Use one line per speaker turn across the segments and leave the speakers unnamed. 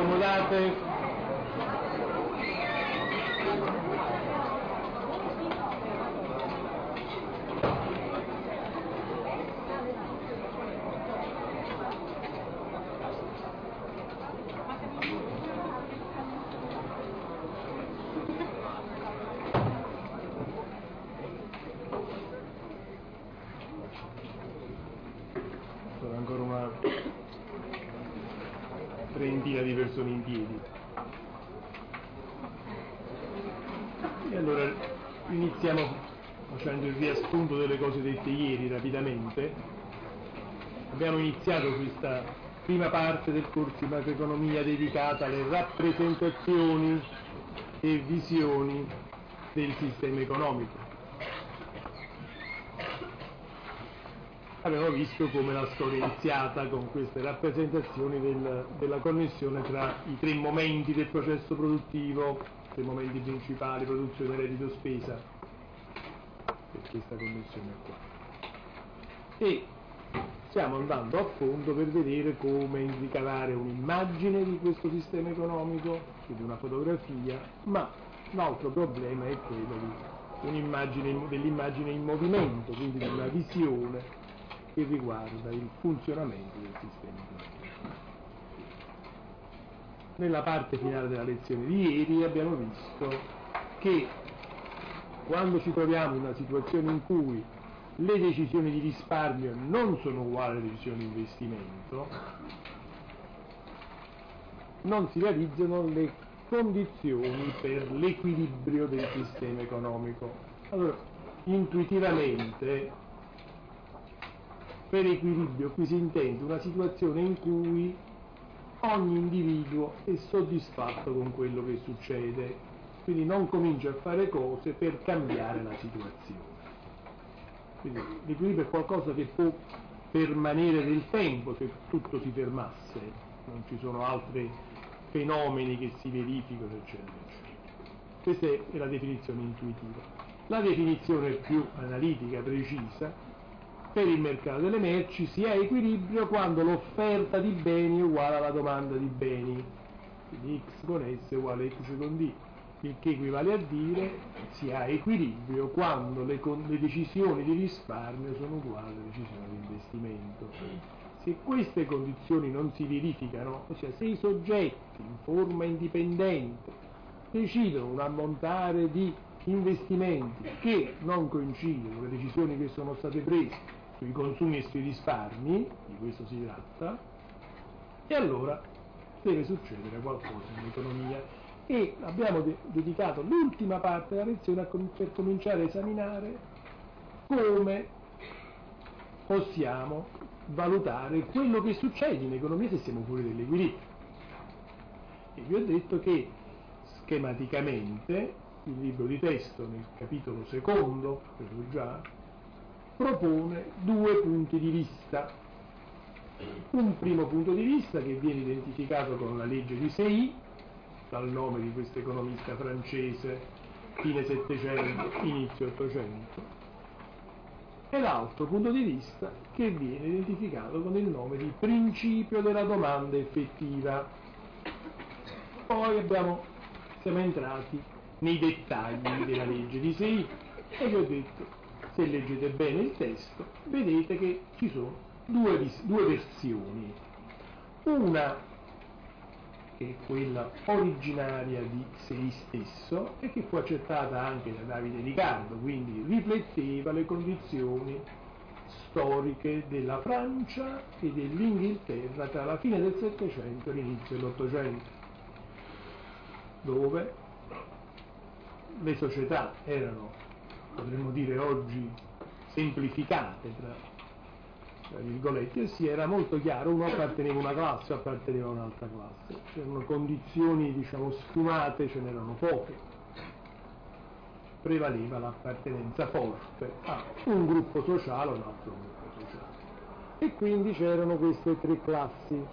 accomodate. Sono ancora una trentina di persone in piedi. E allora iniziamo facendo il riassunto delle cose dette ieri rapidamente. Abbiamo iniziato questa prima parte del corso di macroeconomia dedicata alle rappresentazioni e visioni del sistema economico. Abbiamo visto come la storia è iniziata con queste rappresentazioni della connessione tra i tre momenti del processo produttivo, i tre momenti principali, produzione, reddito, spesa, per questa connessione qua. E stiamo andando a fondo per vedere come ricavare un'immagine di questo sistema economico, quindi una fotografia, ma l'altro problema è quello dell'immagine in movimento, quindi di una visione che riguarda il funzionamento del sistema economico. Nella parte finale della lezione di ieri abbiamo visto che quando ci troviamo in una situazione in cui le decisioni di risparmio non sono uguali alle decisioni di investimento, non si realizzano le condizioni per l'equilibrio del sistema economico. Allora, intuitivamente, per equilibrio qui si intende una situazione in cui ogni individuo è soddisfatto con quello che succede, quindi non comincia a fare cose per cambiare la situazione. Quindi l'equilibrio è qualcosa che può permanere nel tempo se tutto si fermasse, non ci sono altri fenomeni che si verificano, eccetera, eccetera. Questa è la definizione intuitiva. La definizione più analitica, precisa, per il mercato delle merci si ha equilibrio quando l'offerta di beni è uguale alla domanda di beni, quindi x con s è uguale a x con d, il che equivale a dire si ha equilibrio quando le decisioni di risparmio sono uguali alle decisioni di investimento. Se queste condizioni non si verificano, ossia se i soggetti in forma indipendente decidono un ammontare di investimenti che non coincidono con le decisioni che sono state prese sui consumi e sui risparmi, di questo si tratta, e allora deve succedere qualcosa nell'economia. E abbiamo dedicato l'ultima parte della lezione per cominciare a esaminare come possiamo valutare quello che succede in economia se siamo fuori dall'equilibrio. E vi ho detto che schematicamente il libro di testo nel capitolo secondo, quello già, propone due punti di vista. Un primo punto di vista che viene identificato con la legge di Say, dal nome di questo economista francese, fine Settecento, inizio Ottocento, e l'altro punto di vista che viene identificato con il nome di principio della domanda effettiva. Poi siamo entrati nei dettagli della legge di Say e vi ho detto, se leggete bene il testo, vedete che ci sono due versioni. Una che è quella originaria di Say stesso e che fu accettata anche da Davide Ricardo, quindi rifletteva le condizioni storiche della Francia e dell'Inghilterra tra la fine del Settecento e l'inizio dell'Ottocento, dove le società erano, potremmo dire oggi, semplificate tra virgolette, si era molto chiaro, uno apparteneva a una classe o apparteneva a un'altra classe, c'erano condizioni sfumate, ce n'erano poche, prevaleva l'appartenenza forte a un gruppo sociale o un altro gruppo sociale, e quindi c'erano queste tre classi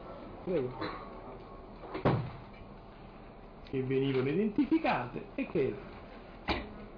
che venivano identificate e che erano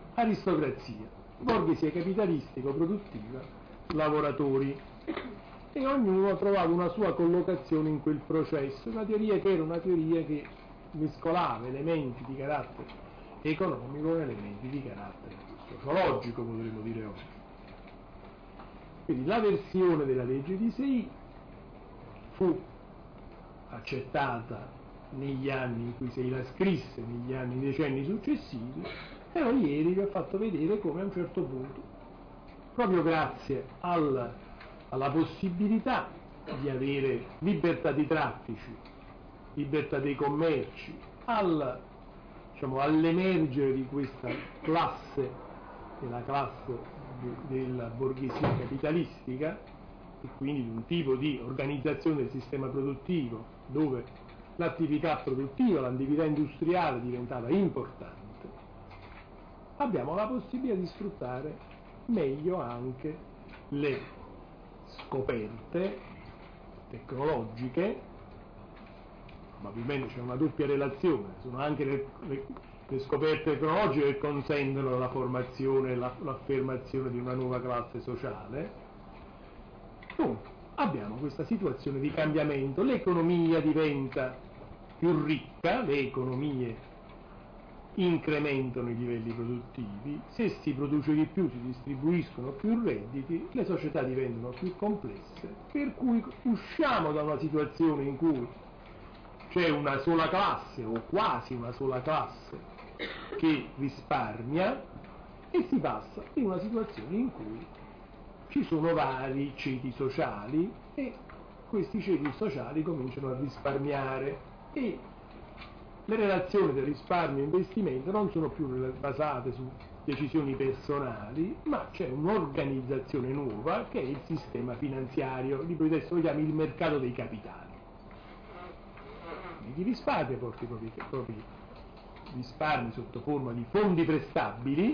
aristocrazia, borghesia capitalistico-produttiva, lavoratori. e ognuno ha trovato una sua collocazione in quel processo, una teoria che era una teoria che mescolava elementi di carattere economico con elementi di carattere sociologico, potremmo dire oggi. Quindi la versione della legge di Say fu accettata negli anni in cui Say la scrisse, nei decenni successivi, però ieri vi ho fatto vedere come a un certo punto, proprio grazie alla possibilità di avere libertà di traffici, libertà dei commerci, all'emergere di questa classe, della classe della borghesia capitalistica, e quindi di un tipo di organizzazione del sistema produttivo dove l'attività produttiva, l'attività industriale diventava importante, abbiamo la possibilità di sfruttare meglio anche le scoperte tecnologiche. Probabilmente c'è una doppia relazione, sono anche le scoperte tecnologiche che consentono la formazione e l'affermazione di una nuova classe sociale. Dunque, abbiamo questa situazione di cambiamento, l'economia diventa più ricca, le economie incrementano i livelli produttivi, se si produce di più si distribuiscono più redditi, le società diventano più complesse, per cui usciamo da una situazione in cui c'è una sola classe o quasi una sola classe che risparmia e si passa in una situazione in cui ci sono vari ceti sociali e questi ceti sociali cominciano a risparmiare e le relazioni del risparmio e investimento non sono più basate su decisioni personali, ma c'è un'organizzazione nuova che è il sistema finanziario, di cui adesso lo chiami il mercato dei capitali. Chi risparmia porta i propri risparmi sotto forma di fondi prestabili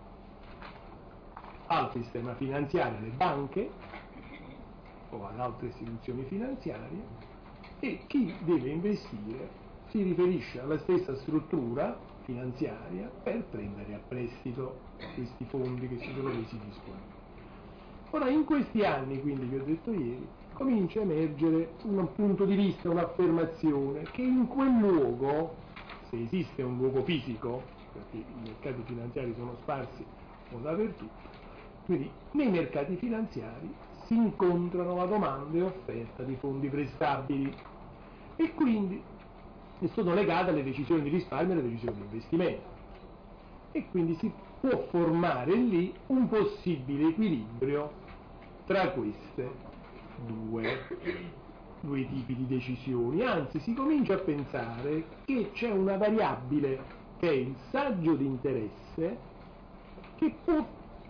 al sistema finanziario, alle banche o ad altre istituzioni finanziarie, e chi deve investire si riferisce alla stessa struttura finanziaria per prendere a prestito questi fondi che si sono resi disponibili. Ora, in questi anni, quindi, vi ho detto ieri, comincia a emergere un punto di vista, un'affermazione che in quel luogo, se esiste un luogo fisico, perché i mercati finanziari sono sparsi un po' dappertutto, quindi nei mercati finanziari si incontrano la domanda e offerta di fondi prestabili e quindi sono legate alle decisioni di risparmio e alle decisioni di investimento, e quindi si può formare lì un possibile equilibrio tra queste due tipi di decisioni. Anzi, si comincia a pensare che c'è una variabile che è il saggio di interesse che può,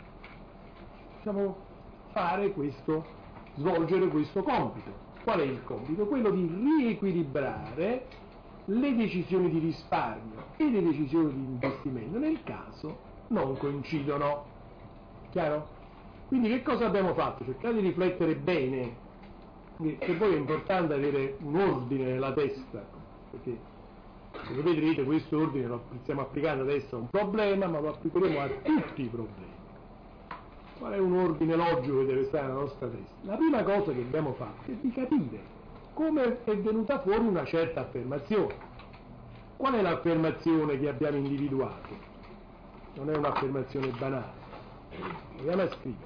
svolgere questo compito. Qual è il compito? Quello di riequilibrare le decisioni di risparmio e le decisioni di investimento nel caso non coincidono. Chiaro? Quindi che cosa abbiamo fatto? Cercate di riflettere bene, che poi è importante avere un ordine nella testa, perché se voi vedrete questo ordine lo stiamo applicando adesso a un problema, ma lo applicheremo a tutti i problemi. Qual è un ordine logico che deve stare nella nostra testa? La prima cosa che abbiamo fatto è di capire come è venuta fuori una certa affermazione. Qual è l'affermazione che abbiamo individuato? Non è un'affermazione banale. Proviamo a scrivere.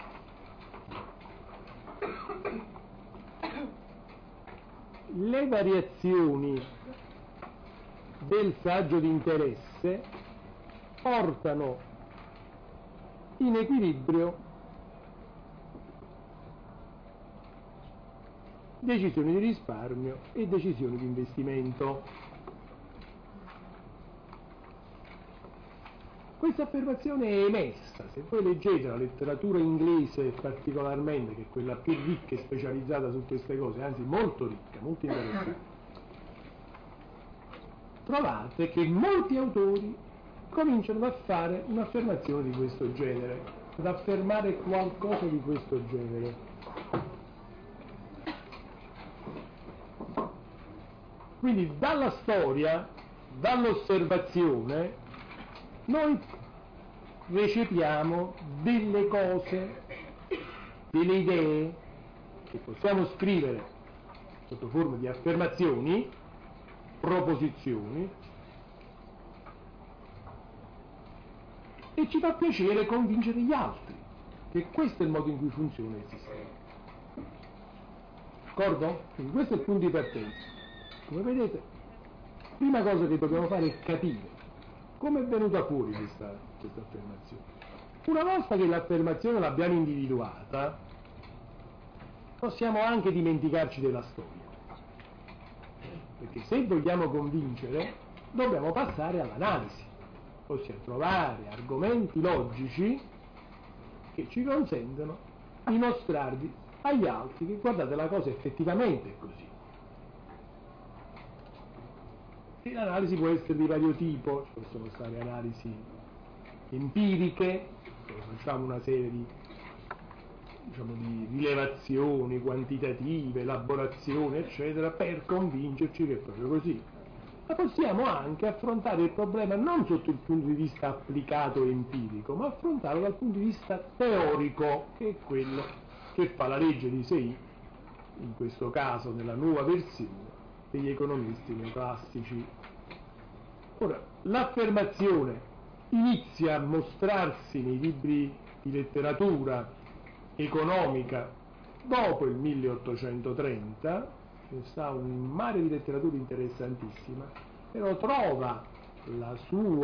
Le variazioni del saggio di interesse portano in equilibrio decisioni di risparmio e decisioni di investimento. Questa affermazione è emessa, se voi leggete la letteratura inglese particolarmente, che è quella più ricca e specializzata su queste cose, anzi molto ricca, molto interessante, trovate che molti autori cominciano a fare un'affermazione di questo genere, ad affermare qualcosa di questo genere. Quindi dalla storia, dall'osservazione, noi recepiamo delle cose, delle idee che possiamo scrivere sotto forma di affermazioni, proposizioni, e ci fa piacere convincere gli altri che questo è il modo in cui funziona il sistema. D'accordo? Quindi questo è il punto di partenza. Come vedete, la prima cosa che dobbiamo fare è capire come è venuta fuori questa affermazione. Una volta che l'affermazione l'abbiamo individuata, possiamo anche dimenticarci della storia. Perché se vogliamo convincere, dobbiamo passare all'analisi. Ossia trovare argomenti logici che ci consentono di mostrarvi agli altri che guardate la cosa effettivamente è così. E l'analisi può essere di vario tipo, ci possono stare analisi empiriche, dove facciamo una serie di rilevazioni quantitative, elaborazioni, eccetera, per convincerci che è proprio così. Ma possiamo anche affrontare il problema non sotto il punto di vista applicato e empirico, ma affrontarlo dal punto di vista teorico, che è quello che fa la legge di Say, in questo caso nella nuova versione degli economisti neoclassici. Ora, l'affermazione inizia a mostrarsi nei libri di letteratura economica dopo il 1830, ci sta un mare di letteratura interessantissima, però trova il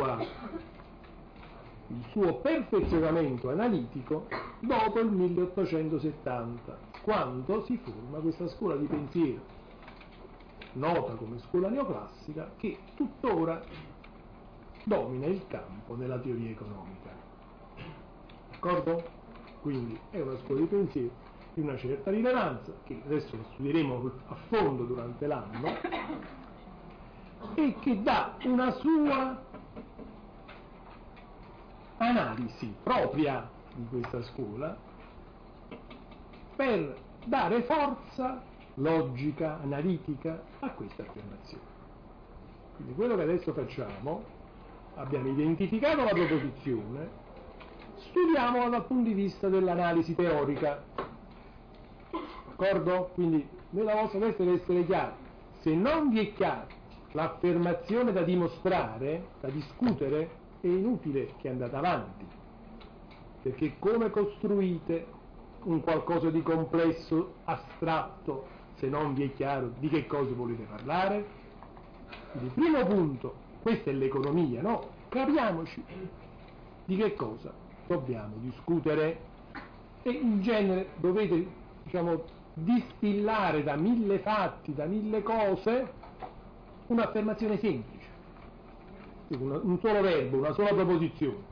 suo perfezionamento analitico dopo il 1870, quando si forma questa scuola di pensiero, nota come scuola neoclassica, che tuttora domina il campo della teoria economica. D'accordo? Quindi è una scuola di pensiero di una certa rilevanza, che adesso lo studieremo a fondo durante l'anno, e che dà una sua analisi propria di questa scuola per dare forza logica, analitica a questa affermazione. Quindi quello che adesso facciamo, abbiamo identificato la proposizione, studiamola dal punto di vista dell'analisi teorica. D'accordo? Quindi nella vostra testa deve essere chiaro. Se non vi è chiaro l'affermazione da dimostrare, da discutere, è inutile che andate avanti, perché come costruite un qualcosa di complesso, astratto, se non vi è chiaro di che cosa volete parlare? Quindi primo punto, questa è l'economia, no? Capiamoci di che cosa dobbiamo discutere, e in genere dovete, distillare da 1000 fatti, da 1000 cose, un'affermazione semplice, un solo verbo, una sola proposizione.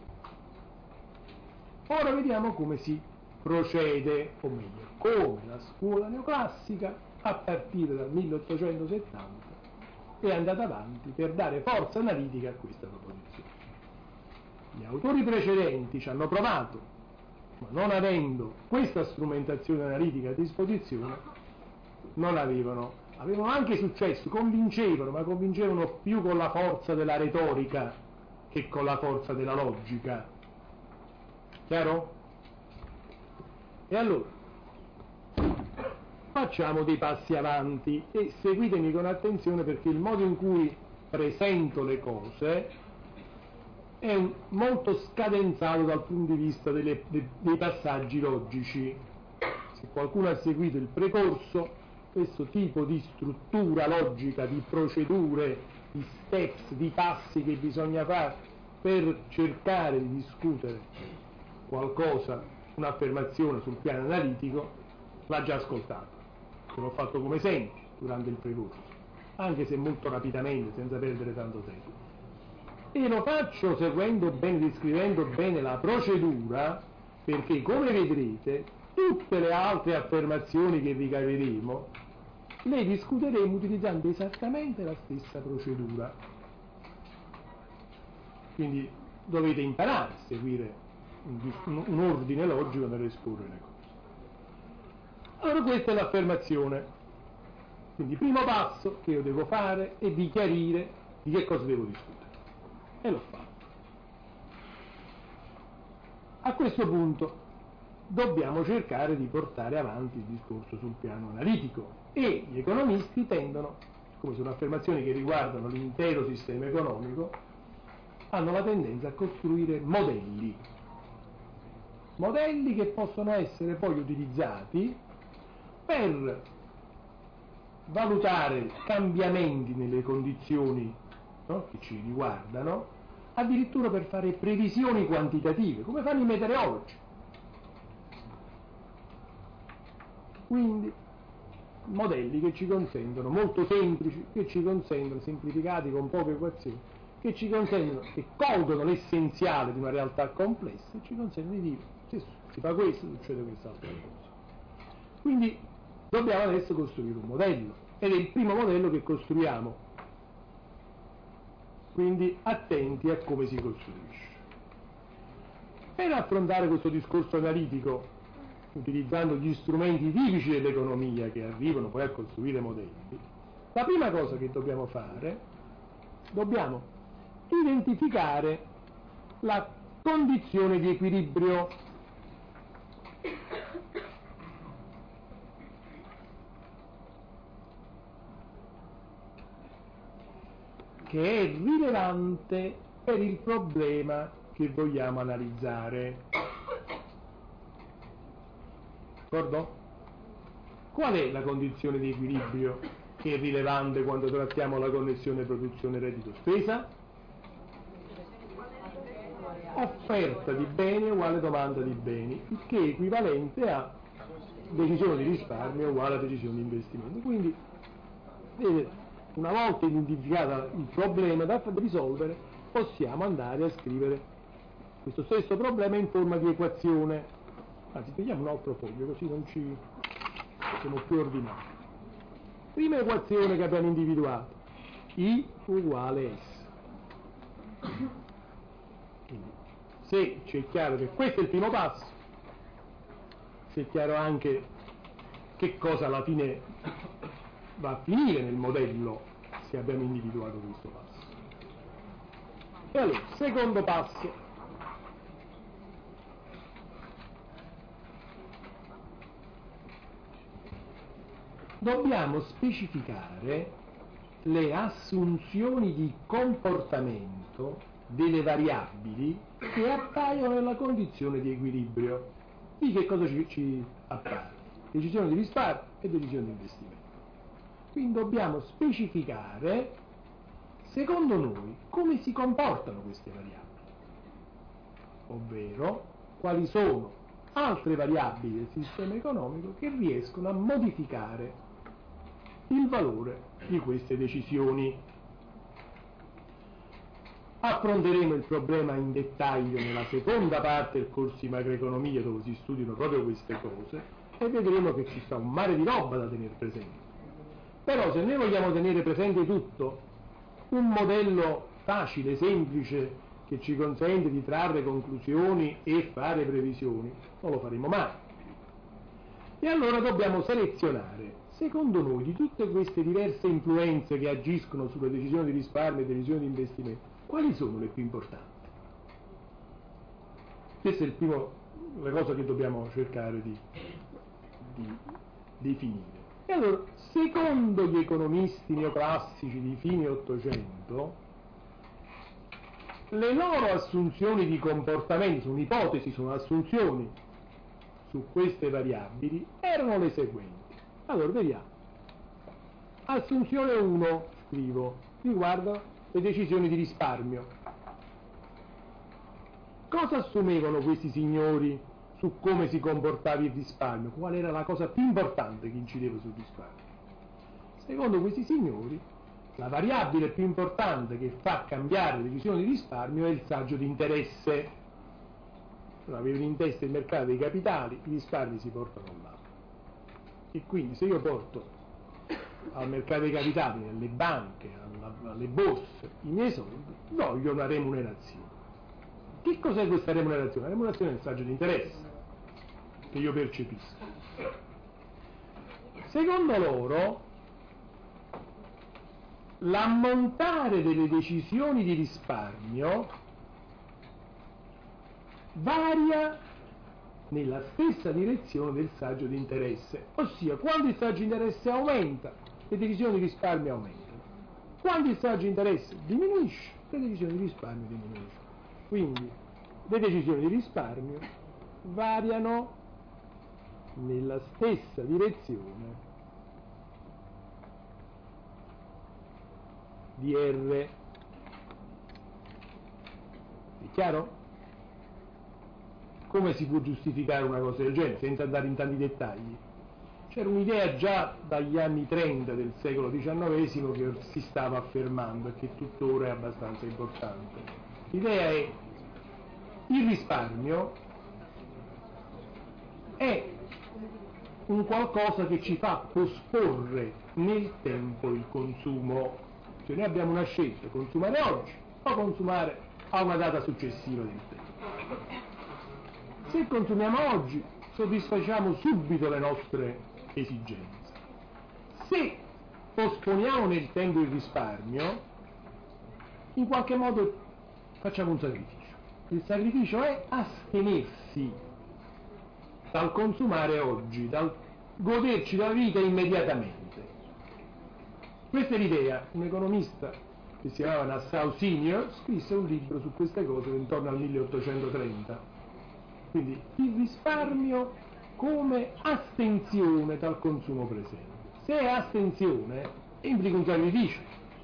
Ora vediamo come si procede, o meglio, come la scuola neoclassica, a partire dal 1870, è andata avanti per dare forza analitica a questa proposizione. Gli autori precedenti ci hanno provato, ma non avendo questa strumentazione analitica a disposizione, non avevano anche successo, convincevano, ma convincevano più con la forza della retorica che con la forza della logica. Chiaro? E allora facciamo dei passi avanti e seguitemi con attenzione, perché il modo in cui presento le cose è molto scadenzato dal punto di vista dei passaggi logici. Se qualcuno ha seguito il precorso, questo tipo di struttura logica, di procedure, di steps, di passi che bisogna fare per cercare di discutere qualcosa, un'affermazione sul piano analitico, l'ha già ascoltato. Se l'ho fatto come esempio durante il precorso, anche se molto rapidamente, senza perdere tanto tempo. E lo faccio seguendo bene, descrivendo bene la procedura, perché come vedrete tutte le altre affermazioni che vi capiremo le discuteremo utilizzando esattamente la stessa procedura. Quindi dovete imparare a seguire un ordine logico nell'esporre le cose. Allora questa è l'affermazione. Quindi il primo passo che io devo fare è di chiarire di che cosa devo discutere. E l'ho fatto. A questo punto dobbiamo cercare di portare avanti il discorso sul piano analitico, e gli economisti tendono, come sono affermazioni che riguardano l'intero sistema economico, hanno la tendenza a costruire modelli che possono essere poi utilizzati per valutare cambiamenti nelle condizioni, no, che ci riguardano, addirittura per fare previsioni quantitative, come fanno i meteorologi. Quindi modelli che ci consentono, molto semplici, che ci consentono, semplificati con poche equazioni, che ci consentono, che colgono l'essenziale di una realtà complessa e ci consentono di dire, se si fa questo, succede quest'altra cosa. Quindi dobbiamo adesso costruire un modello, ed è il primo modello che costruiamo, quindi attenti a come si costruisce. Per affrontare questo discorso analitico, utilizzando gli strumenti tipici dell'economia che arrivano poi a costruire modelli, la prima cosa che dobbiamo fare, dobbiamo identificare la condizione di equilibrio. Che è rilevante per il problema che vogliamo analizzare. D'accordo? Qual è la condizione di equilibrio che è rilevante quando trattiamo la connessione produzione-reddito-spesa? Offerta di beni uguale domanda di beni, il che è equivalente a decisione di risparmio uguale a decisione di investimento. Quindi, una volta identificato il problema da risolvere, possiamo andare a scrivere questo stesso problema in forma di equazione. Anzi, togliamo un altro foglio, così non ci siamo più ordinati. Prima equazione che abbiamo individuato, I uguale S. Quindi, se ci è chiaro che questo è il primo passo, se è chiaro anche che cosa alla fine va a finire nel modello se abbiamo individuato questo passo. E allora, secondo passo, dobbiamo specificare le assunzioni di comportamento delle variabili che appaiono nella condizione di equilibrio. Di che cosa ci appare? Decisione di risparmio e decisione di investimento. Quindi dobbiamo specificare, secondo noi, come si comportano queste variabili, ovvero quali sono altre variabili del sistema economico che riescono a modificare il valore di queste decisioni. Affronteremo il problema in dettaglio nella seconda parte del corso di macroeconomia, dove si studiano proprio queste cose, e vedremo che ci sta un mare di roba da tenere presente. Però se noi vogliamo tenere presente tutto, un modello facile, semplice, che ci consente di trarre conclusioni e fare previsioni, non lo faremo mai. E allora dobbiamo selezionare, secondo noi, di tutte queste diverse influenze che agiscono sulle decisioni di risparmio e decisioni di investimento, quali sono le più importanti? Questa è la cosa che dobbiamo cercare di definire. E allora, secondo gli economisti neoclassici di fine Ottocento, le loro assunzioni di comportamento, sono ipotesi, sono assunzioni su queste variabili, erano le seguenti. Allora, vediamo. Assunzione 1, scrivo, riguarda le decisioni di risparmio. Cosa assumevano questi signori su come si comportava il risparmio? Qual era la cosa più importante che incideva sul risparmio? Secondo questi signori, la variabile più importante che fa cambiare le decisioni di risparmio è il saggio di interesse. Avevano in testa il mercato dei capitali, i risparmi si portano là. E quindi se io porto al mercato dei capitali, nelle banche, alle borse, i miei soldi, voglio una remunerazione. Che cos'è questa remunerazione? La remunerazione è il saggio di interesse che io percepisco. Secondo loro, l'ammontare delle decisioni di risparmio varia nella stessa direzione del saggio di interesse, ossia quando il saggio di interesse aumenta, le decisioni di risparmio aumentano, quando il saggio di interesse diminuisce, le decisioni di risparmio diminuiscono. Quindi le decisioni di risparmio variano nella stessa direzione di R. È chiaro? Come si può giustificare una cosa del genere senza andare in tanti dettagli? C'era un'idea già dagli anni 30 del secolo XIX che si stava affermando e che tuttora è abbastanza importante. L'idea è: il risparmio è un qualcosa che ci fa posporre nel tempo il consumo. Cioè noi abbiamo una scelta: consumare oggi o consumare a una data successiva del tempo. Se consumiamo oggi soddisfacciamo subito le nostre esigenze. Se posponiamo nel tempo il risparmio, in qualche modo facciamo un sacrificio. Il sacrificio è astenersi dal consumare oggi, dal goderci la vita immediatamente. Questa è l'idea. Un economista che si chiamava Nassau Senior scrisse un libro su queste cose intorno al 1830. Quindi il risparmio come astensione dal consumo presente. Se è astensione implica un sacrificio.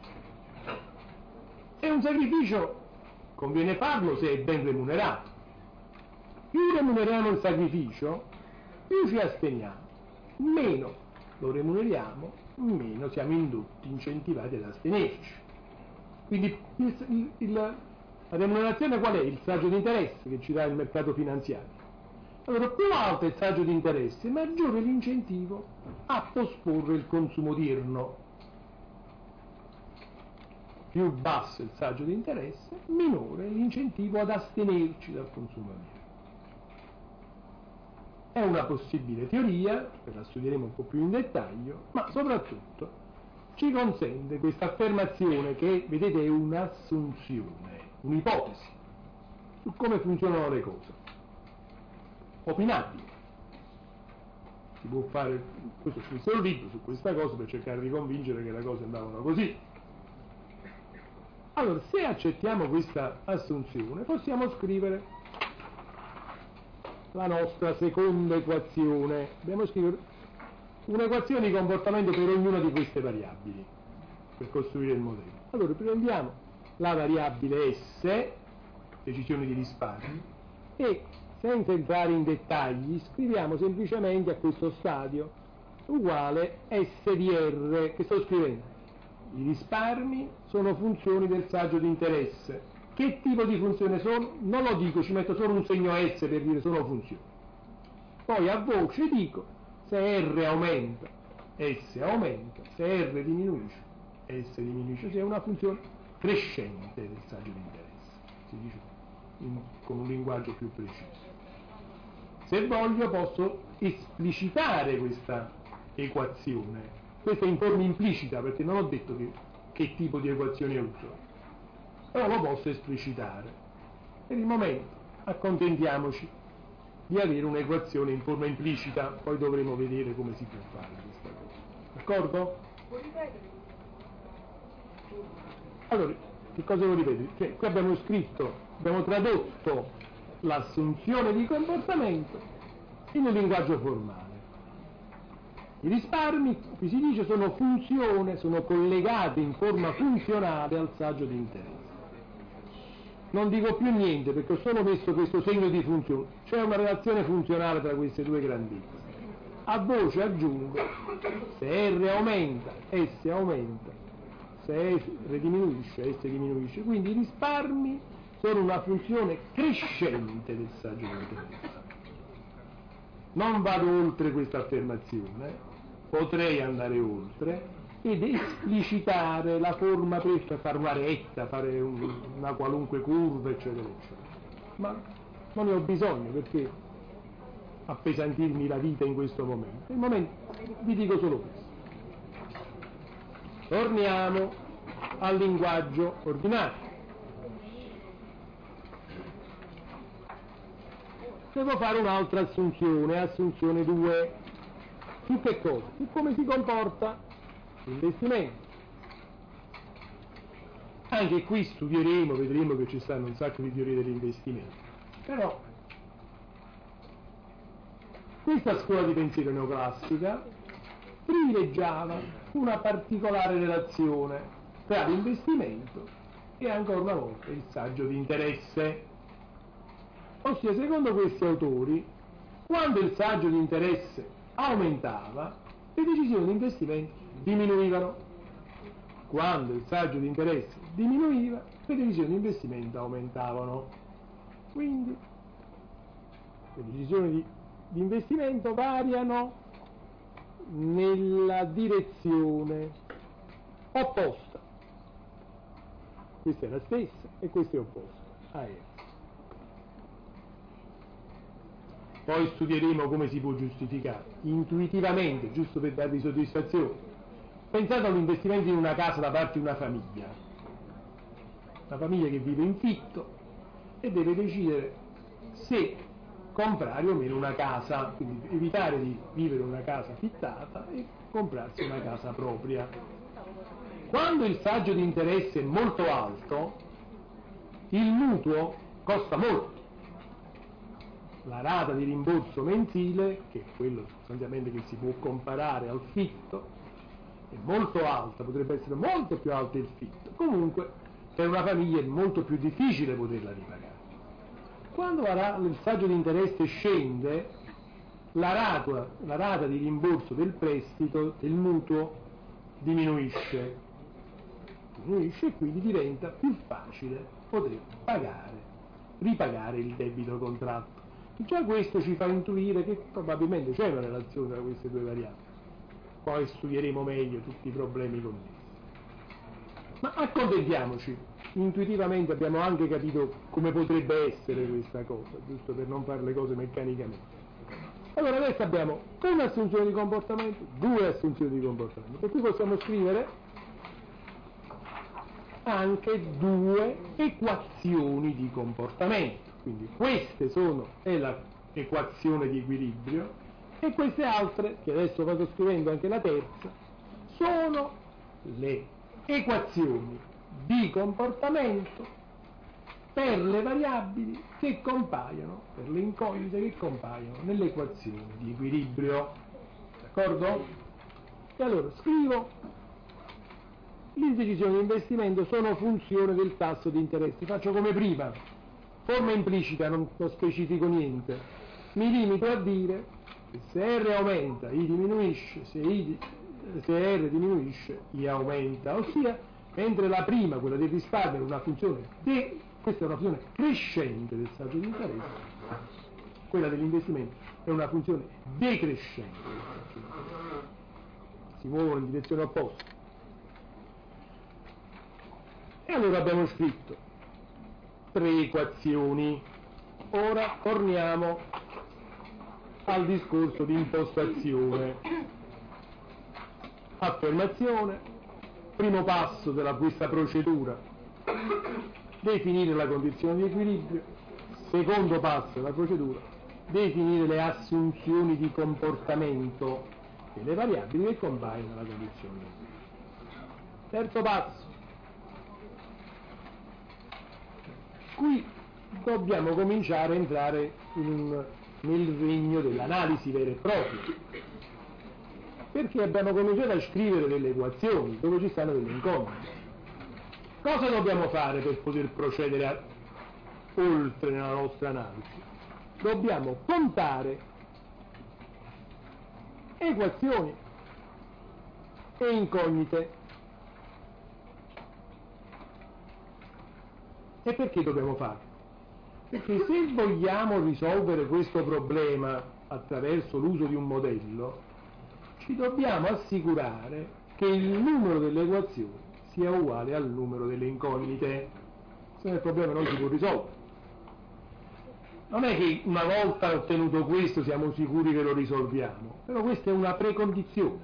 E un sacrificio conviene farlo se è ben remunerato. Più remuneriamo il sacrificio, più ci asteniamo. Meno lo remuneriamo, meno siamo indotti, incentivati ad astenerci. Quindi la remunerazione qual è? Il saggio di interesse che ci dà il mercato finanziario. Allora, più alto è il saggio di interesse, maggiore l'incentivo a posporre il consumo odierno. Più basso è il saggio di interesse, minore l'incentivo ad astenerci dal consumo odierno. È una possibile teoria, la studieremo un po' più in dettaglio, ma soprattutto ci consente questa affermazione che, vedete, è un'assunzione, un'ipotesi su come funzionano le cose, opinabile. Si può fare, questo scrisse un libro su questa cosa per cercare di convincere che le cose andavano così. Allora, se accettiamo questa assunzione, possiamo scrivere la nostra seconda equazione. Dobbiamo scrivere un'equazione di comportamento per ognuna di queste variabili per costruire il modello. Allora prendiamo la variabile S, decisioni di risparmio, e senza entrare in dettagli scriviamo semplicemente a questo stadio uguale S di R, che sto scrivendo. I risparmi sono funzioni del saggio di interesse. Che tipo di funzione sono? Non lo dico, ci metto solo un segno S per dire sono funzioni. Poi a voce dico: se R aumenta, S aumenta, se R diminuisce, S diminuisce, se è una funzione crescente del saggio di interesse, si dice con un linguaggio più preciso. Se voglio posso esplicitare questa equazione. Questa è in forma implicita perché non ho detto che tipo di equazione uso, però lo posso esplicitare. Per il momento accontentiamoci di avere un'equazione in forma implicita, poi dovremo vedere come si può fare questa cosa. D'accordo? Allora, che cosa lo ripeto? Cioè, qui abbiamo scritto, abbiamo tradotto l'assunzione di comportamento in un linguaggio formale. I risparmi, qui si dice, sono funzione, sono collegati in forma funzionale al saggio di interesse. Non dico più niente perché ho solo messo questo segno di funzione, c'è una relazione funzionale tra queste due grandezze. A voce aggiungo: se R aumenta, S aumenta, se R diminuisce, S diminuisce. Quindi i risparmi sono una funzione crescente del saggio di interesse. Non vado oltre questa affermazione, potrei andare oltre ed esplicitare la forma per fare una retta, fare una qualunque curva, eccetera, eccetera. Ma non ne ho bisogno perché appesantirmi la vita in questo momento. Nel momento vi dico solo questo. Torniamo al linguaggio ordinario. devo fare un'altra assunzione, assunzione 2. Su che cosa? Su come si comporta l'investimento. Anche qui studieremo, vedremo che ci stanno un sacco di teorie dell'investimento. Però questa scuola di pensiero neoclassica privilegiava una particolare relazione tra l'investimento e ancora una volta il saggio di interesse. Ossia, secondo questi autori, quando il saggio di interesse aumentava, le decisioni di investimento diminuivano. Quando il saggio di interesse diminuiva, le decisioni di investimento aumentavano. Quindi le decisioni di investimento variano nella direzione opposta. Questa è la stessa e questa è opposta a essa. Poi studieremo come si può giustificare intuitivamente, giusto per darvi soddisfazione. Pensate all'investimento in una casa da parte di una famiglia che vive in fitto e deve decidere se comprare o meno una casa, quindi evitare di vivere in una casa affittata e comprarsi una casa propria. Quando il saggio di interesse è molto alto, il mutuo costa molto. La rata di rimborso mensile, che è quello sostanzialmente che si può comparare al fitto, è molto alta, potrebbe essere molto più alta del fitto. Comunque per una famiglia è molto più difficile poterla ripagare. Quando il saggio di interesse scende, la rata di rimborso del prestito, del mutuo, diminuisce e quindi diventa più facile poter ripagare il debito contratto. Già questo ci fa intuire che probabilmente c'è una relazione tra queste due variabili. Poi studieremo meglio tutti i problemi connessi. Ma accontentiamoci, intuitivamente abbiamo anche capito come potrebbe essere questa cosa, giusto per non fare le cose meccanicamente. Allora adesso abbiamo un'assunzione di comportamento, due assunzioni di comportamento, per cui possiamo scrivere anche due equazioni di comportamento. Quindi queste è l'equazione di equilibrio e queste altre, che adesso vado scrivendo anche la terza, sono le equazioni di comportamento per le variabili che compaiono, per le incognite che compaiono nelle equazioni di equilibrio. D'accordo? E allora scrivo: le decisioni di investimento sono funzione del tasso di interesse. Faccio come prima, forma implicita, non specifico niente. Mi limito a dire che se R aumenta, I diminuisce, se R diminuisce, I aumenta. Ossia, mentre la prima, quella del risparmio, è una funzione questa è una funzione crescente del saggio di interesse, quella dell'investimento è una funzione decrescente. Si muovono in direzione opposta. E allora abbiamo scritto 3 equazioni. Ora torniamo al discorso di impostazione. Affermazione, primo passo della questa procedura, definire la condizione di equilibrio. Secondo passo della procedura, definire le assunzioni di comportamento e le variabili che compaiono nella condizione di equilibrio. Terzo passo, qui dobbiamo cominciare a entrare nel regno dell'analisi vera e propria, perché abbiamo cominciato a scrivere delle equazioni dove ci stanno delle incognite. Cosa dobbiamo fare per poter procedere oltre nella nostra analisi? Dobbiamo contare equazioni e incognite. E perché dobbiamo farlo? Perché se vogliamo risolvere questo problema attraverso l'uso di un modello, ci dobbiamo assicurare che il numero delle equazioni sia uguale al numero delle incognite, se no il problema non si può risolvere. Non è che una volta ottenuto questo siamo sicuri che lo risolviamo, però questa è una precondizione.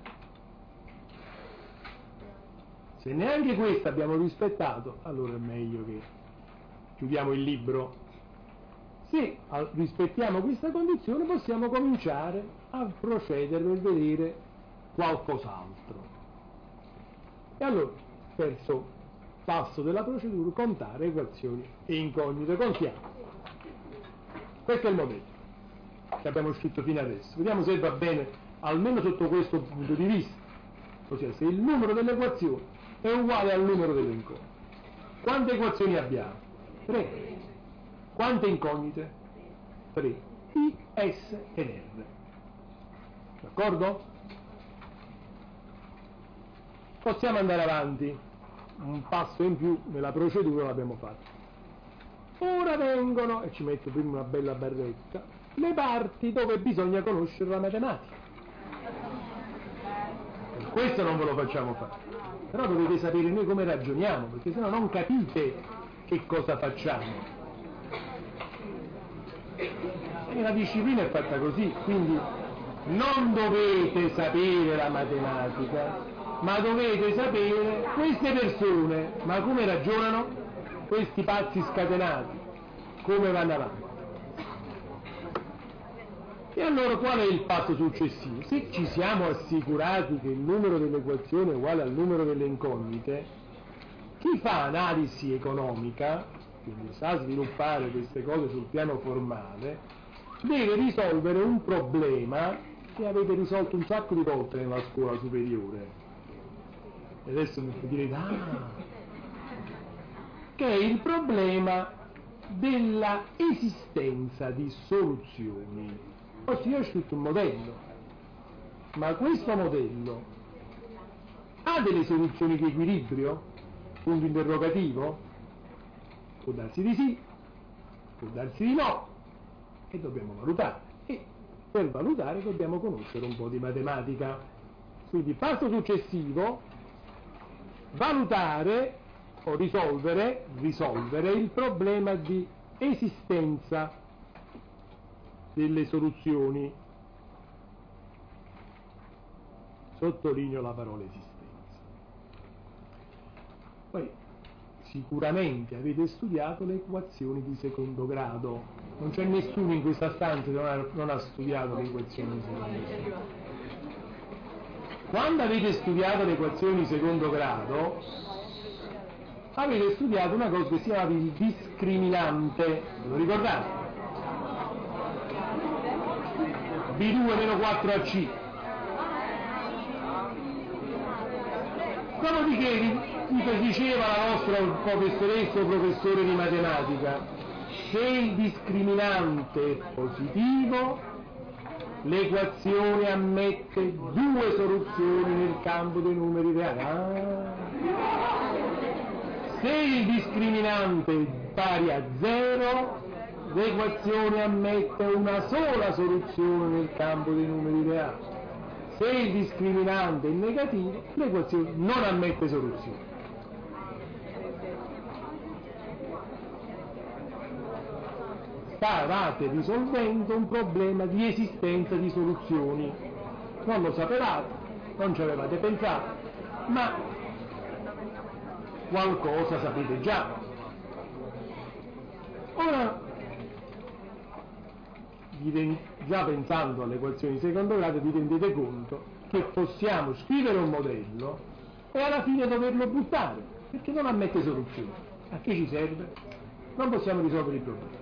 Se neanche questa abbiamo rispettato, allora è meglio che chiudiamo il libro. Se rispettiamo questa condizione possiamo cominciare a procedere per vedere qualcos'altro. E allora, terzo passo della procedura, contare equazioni e incognite. Contiamo. Questo è il modello che abbiamo scritto fino adesso. Vediamo se va bene, almeno sotto questo punto di vista. Ossia, se il numero delle equazioni è uguale al numero delle incognite. Quante equazioni abbiamo? 3. Quante incognite? 3. I, S ed R. D'accordo? Possiamo andare avanti. Un passo in più nella procedura l'abbiamo fatto. Ora vengono, e ci metto prima una bella barretta, le parti dove bisogna conoscere la matematica. Questo non ve lo facciamo fare. Però dovete sapere noi come ragioniamo, perché sennò non capite che cosa facciamo. E la disciplina è fatta così, quindi non dovete sapere la matematica, ma dovete sapere queste persone, ma come ragionano, questi pazzi scatenati, come vanno avanti. E allora qual è il passo successivo? Se ci siamo assicurati che il numero delle equazioni è uguale al numero delle incognite, chi fa analisi economica, quindi sa sviluppare queste cose sul piano formale, deve risolvere un problema che avete risolto un sacco di volte nella scuola superiore. E adesso mi direte, che è il problema della esistenza di soluzioni. Oggi io ho scritto un modello, ma questo modello ha delle soluzioni di equilibrio? Punto interrogativo? Può darsi di sì, può darsi di no, e dobbiamo valutare. E per valutare dobbiamo conoscere un po' di matematica. Quindi passo successivo, valutare o risolvere il problema di esistenza delle soluzioni. Sottolineo la parola esistenza. Poi sicuramente avete studiato le equazioni di secondo grado. Non c'è nessuno in questa stanza che non ha studiato le equazioni di secondo grado. Quando avete studiato le equazioni di secondo grado avete studiato una cosa che si chiama il discriminante. Ve lo ricordate? B2 meno 4AC. Dopodiché vi diceva la nostra professoressa o professore di matematica, se il discriminante è positivo, l'equazione ammette due soluzioni nel campo dei numeri reali. Se il discriminante è pari a 0, l'equazione ammette una sola soluzione nel campo dei numeri reali. Se il discriminante è negativo, l'equazione non ammette soluzione. Stavate risolvendo un problema di esistenza di soluzioni. Non lo sapevate, non ci avevate pensato, ma qualcosa sapete già. Ora, già pensando alle equazioni di secondo grado vi rendete conto che possiamo scrivere un modello e alla fine doverlo buttare, perché non ammette soluzioni. A che ci serve? Non possiamo risolvere il problema.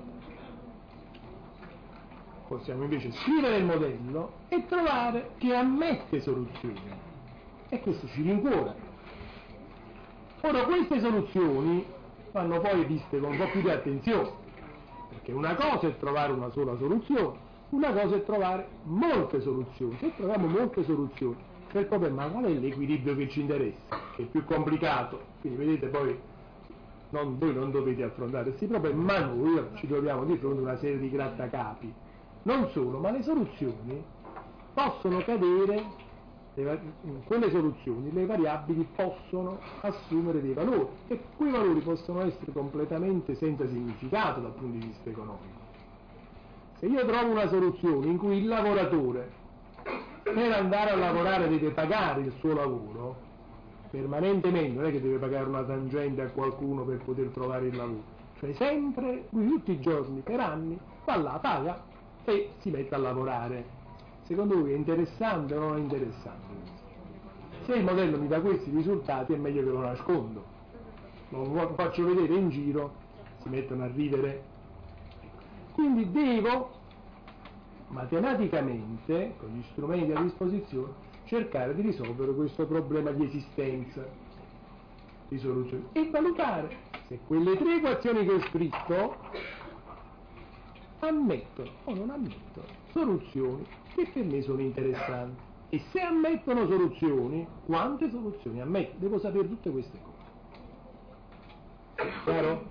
Possiamo invece scrivere il modello e trovare che ammette soluzioni, e questo ci rincuora. Ora, queste soluzioni vanno poi viste con un po' più di attenzione, perché una cosa è trovare una sola soluzione, una cosa è trovare molte soluzioni. Se troviamo molte soluzioni, c'è il problema, qual è l'equilibrio che ci interessa, che è più complicato. Quindi vedete, poi voi non dovete affrontare questi problemi, ma noi ci troviamo di fronte a una serie di grattacapi. Non solo, ma le soluzioni possono cadere, in quelle soluzioni le variabili possono assumere dei valori, e quei valori possono essere completamente senza significato dal punto di vista economico. Se io trovo una soluzione in cui il lavoratore per andare a lavorare deve pagare il suo lavoro permanentemente, non è che deve pagare una tangente a qualcuno per poter trovare il lavoro, Cioè sempre, lui tutti i giorni, per anni, va là, paga e si mette a lavorare. Secondo lui è interessante o non è interessante? Se il modello mi dà questi risultati è meglio che lo nascondo, lo faccio vedere in giro, si mettono a ridere. Quindi devo matematicamente, con gli strumenti a disposizione, cercare di risolvere questo problema di esistenza, di soluzione, e valutare se quelle 3 equazioni che ho scritto ammettono o non ammettono soluzioni che per me sono interessanti. E se ammettono soluzioni, quante soluzioni ammettono? Devo sapere tutte queste cose. Chiaro?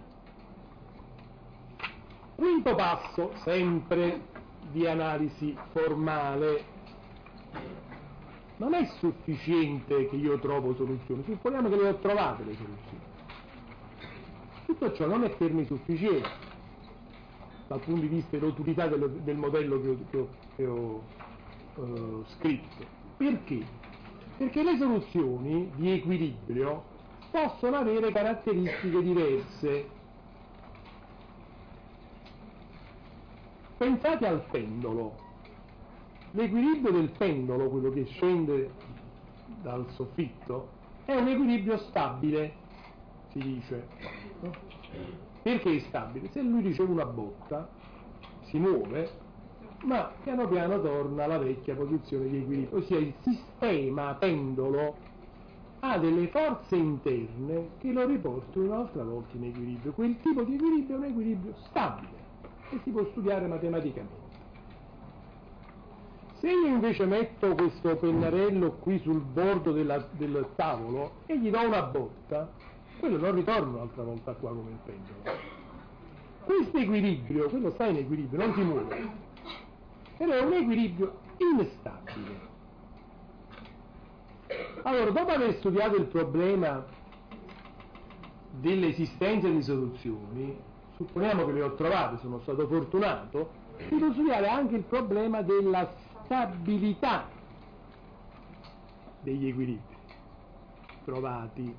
Quinto passo, sempre di analisi formale. Non è sufficiente che io trovo soluzioni, supponiamo che le ho trovate le soluzioni. Tutto ciò non è per me sufficiente dal punto di vista dell'utilità del modello che ho scritto. Perché? Perché le soluzioni di equilibrio possono avere caratteristiche diverse. Pensate al pendolo. L'equilibrio del pendolo, quello che scende dal soffitto, è un equilibrio stabile, si dice. No? Perché è stabile? Se lui riceve una botta, si muove, ma piano piano torna alla vecchia posizione di equilibrio. Ossia il sistema pendolo ha delle forze interne che lo riportano un'altra volta in equilibrio. Quel tipo di equilibrio è un equilibrio stabile e si può studiare matematicamente. Se io invece metto questo pennarello qui sul bordo del tavolo e gli do una botta, quello non ritorna un'altra volta qua come il pendolo. Questo equilibrio, quello sta in equilibrio, non si muove, però è un equilibrio instabile. Allora, dopo aver studiato il problema dell'esistenza di soluzioni, supponiamo che le ho trovate, sono stato fortunato, devo studiare anche il problema della stabilità degli equilibri trovati.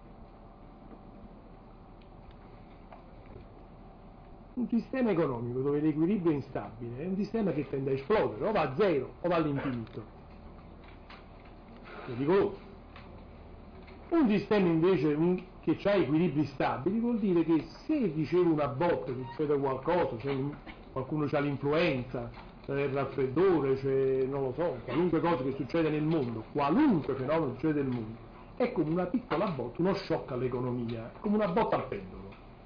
Un sistema economico dove l'equilibrio è instabile è un sistema che tende a esplodere, o va a zero o va all'infinito. Pericoloso. Un sistema invece che ha equilibri stabili vuol dire che se ricevo una botta, succede qualcosa, qualcuno ha l'influenza, c'è il raffreddore, c'è, non lo so, qualunque cosa che succede nel mondo, qualunque fenomeno succede nel mondo, è come una piccola botta, uno shock all'economia, come una botta al pendolo.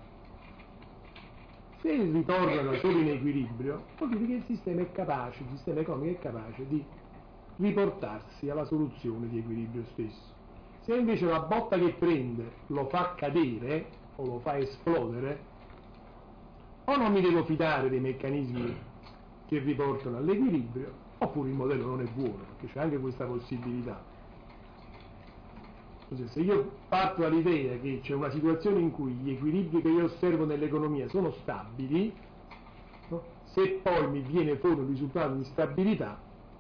Se ritornano solo in equilibrio, vuol dire che il sistema economico è capace di riportarsi alla soluzione di equilibrio stesso. Se invece la botta che prende lo fa cadere o lo fa esplodere, o non mi devo fidare dei meccanismi che riportano all'equilibrio, oppure il modello non è buono, perché c'è anche questa possibilità. Se io parto dall'idea che c'è una situazione in cui gli equilibri che io osservo nell'economia sono stabili, no? Se poi mi viene fuori un risultato di instabilità,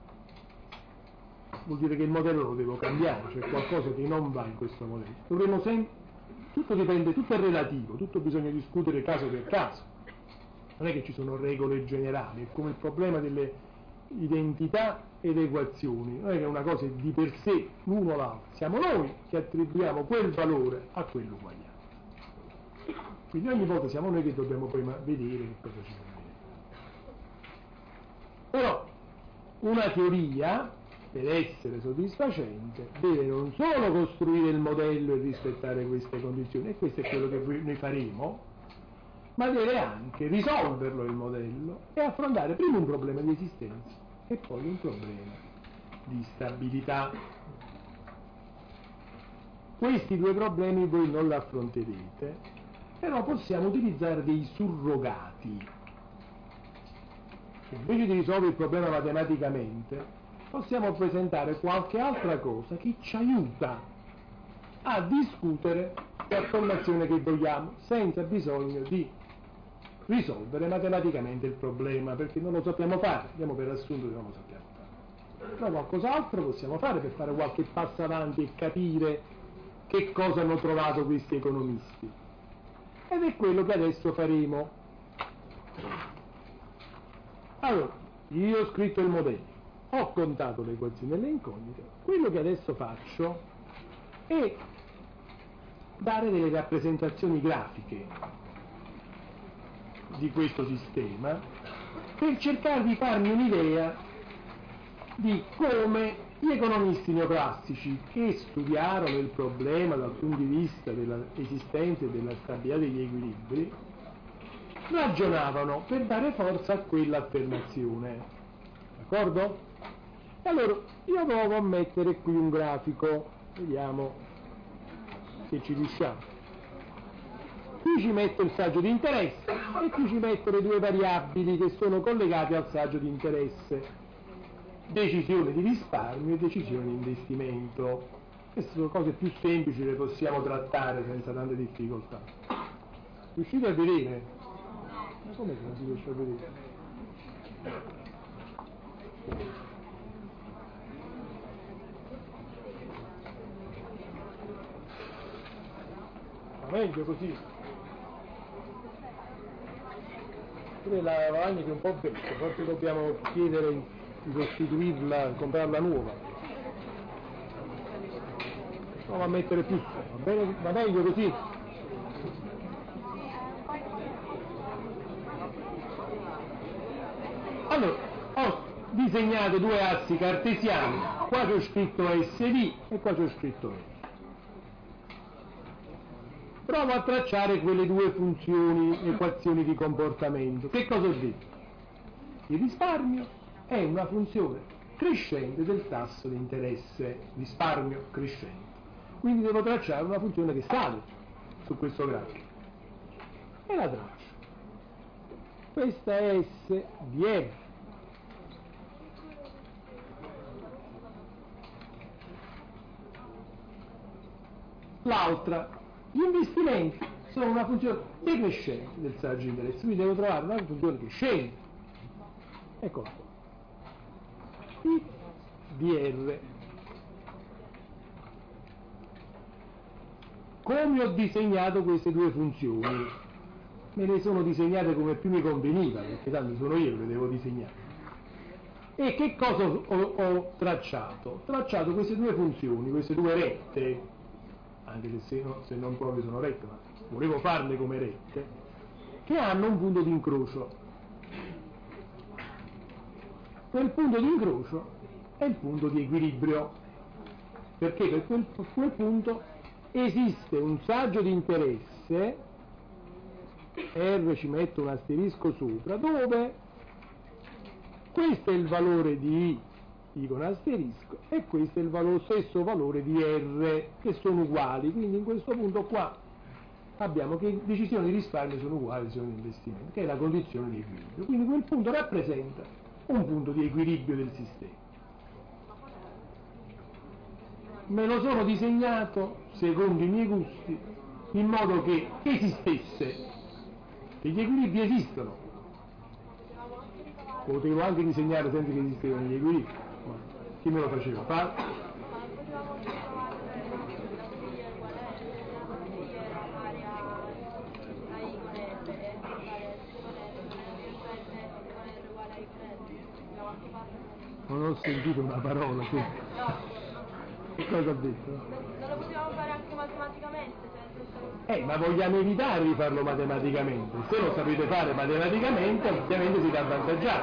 vuol dire che il modello lo devo cambiare, c'è qualcosa che non va in questo modello. Dovremo tutto dipende, tutto è relativo, tutto bisogna discutere caso per caso. Non è che ci sono regole generali, è come il problema delle identità ed equazioni, non è che una cosa è di per sé l'uno o l'altro, siamo noi che attribuiamo quel valore a quell'uguaglianza. Quindi ogni volta siamo noi che dobbiamo poi vedere che cosa ci conviene. Però una teoria, per essere soddisfacente, deve non solo costruire il modello e rispettare queste condizioni, e questo è quello che noi faremo, ma deve anche risolverlo il modello e affrontare prima un problema di esistenza e poi un problema di stabilità. Questi 2 problemi voi non li affronterete, però possiamo utilizzare dei surrogati. Invece di risolvere il problema matematicamente, possiamo presentare qualche altra cosa che ci aiuta a discutere l'affermazione che vogliamo, senza bisogno di risolvere matematicamente il problema, perché non lo sappiamo fare, diamo per assunto che non lo sappiamo fare. Però qualcos'altro possiamo fare per fare qualche passo avanti e capire che cosa hanno trovato questi economisti. ed è quello che adesso faremo. Allora, io ho scritto il modello, ho contato le equazioni delle incognite, quello che adesso faccio è dare delle rappresentazioni grafiche di questo sistema per cercare di farmi un'idea di come gli economisti neoclassici che studiarono il problema dal punto di vista dell'esistenza e della stabilità degli equilibri ragionavano per dare forza a quell'affermazione. D'accordo? E allora io provo a mettere qui un grafico, vediamo se ci riusciamo. Qui ci metto il saggio di interesse e qui ci metto le due variabili che sono collegate al saggio di interesse. Decisione di risparmio e decisione di investimento. Queste sono cose più semplici, le possiamo trattare senza tante difficoltà. Riuscite a vedere? Ma come non si riesce a vedere? Ma meglio così. Pure la lavagna che è un po' vecchia, forse dobbiamo chiedere di sostituirla, comprarla nuova. Provo a mettere più, va bene? Va meglio così? Allora, ho disegnato due assi cartesiani, qua c'ho scritto SD e qua c'ho scritto E. Provo a tracciare quelle due funzioni, equazioni di comportamento. Che cosa ho detto? Il risparmio è una funzione crescente del tasso di interesse, risparmio crescente. Quindi devo tracciare una funzione che sale su questo grafico. E la traccio. Questa è S di R. L'altra, gli investimenti sono una funzione decrescente del saggio di interesse, quindi devo trovare una funzione che scende. Eccola qua. I di R. Come ho disegnato queste due funzioni? Me le sono disegnate come più mi conveniva, perché tanto sono io che le devo disegnare. E che cosa ho tracciato? Ho tracciato queste due funzioni, queste due rette, anche se non proprio sono rette, ma volevo farle come rette, che hanno un punto di incrocio. Quel punto di incrocio è il punto di equilibrio, perché per quel punto esiste un saggio di interesse, R ci metto un asterisco sopra, dove questo è il valore di I con asterisco e questo è lo stesso valore di R, che sono uguali, quindi in questo punto qua abbiamo che decisioni di risparmio sono uguali a decisioni di investimento, che è la condizione di equilibrio, quindi quel punto rappresenta un punto di equilibrio del sistema. Me lo sono disegnato secondo i miei gusti, in modo che esistesse, che gli equilibri esistono. Potevo anche disegnare senza che esistevano gli equilibri, ma chi me lo faceva fare? Non ho sentito una parola, sì. Che cosa ha detto?
Non lo potevamo fare anche matematicamente?
Ma vogliamo evitare di farlo matematicamente. Se lo sapete fare matematicamente, ovviamente siete avvantaggiati.